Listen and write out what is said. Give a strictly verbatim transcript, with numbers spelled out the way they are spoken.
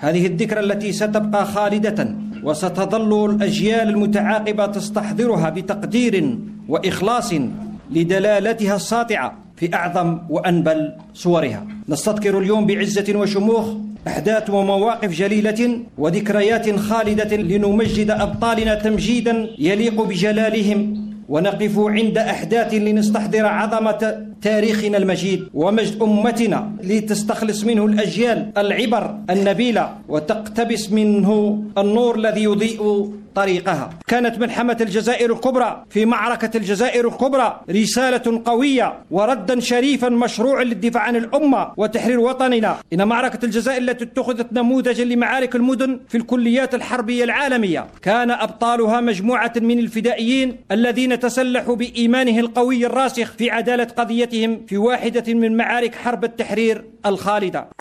هذه الذكرى التي ستبقى خالدة وستظل الأجيال المتعاقبة تستحضرها بتقدير وإخلاص لدلالتها الساطعة في أعظم وأنبل صورها. نستذكر اليوم بعزة وشموخ أحداث ومواقف جليلة وذكريات خالدة لنمجد أبطالنا تمجيدا يليق بجلالهم، ونقف عند أحداث لنستحضر عظمة تاريخنا المجيد ومجد أمتنا لتستخلص منه الأجيال العبر النبيلة وتقتبس منه النور الذي يضيء طريقها. كانت ملحمة الجزائر الكبرى في معركة الجزائر الكبرى رسالة قوية وردا شريفا مشروعا للدفاع عن الأمة وتحرير وطننا. إن معركة الجزائر التي اتخذت نموذجا لمعارك المدن في الكليات الحربية العالمية، كان أبطالها مجموعة من الفدائيين الذين تسلحوا بإيمانه القوي الراسخ في عدالة قضيتهم في واحدة من معارك حرب التحرير الخالدة.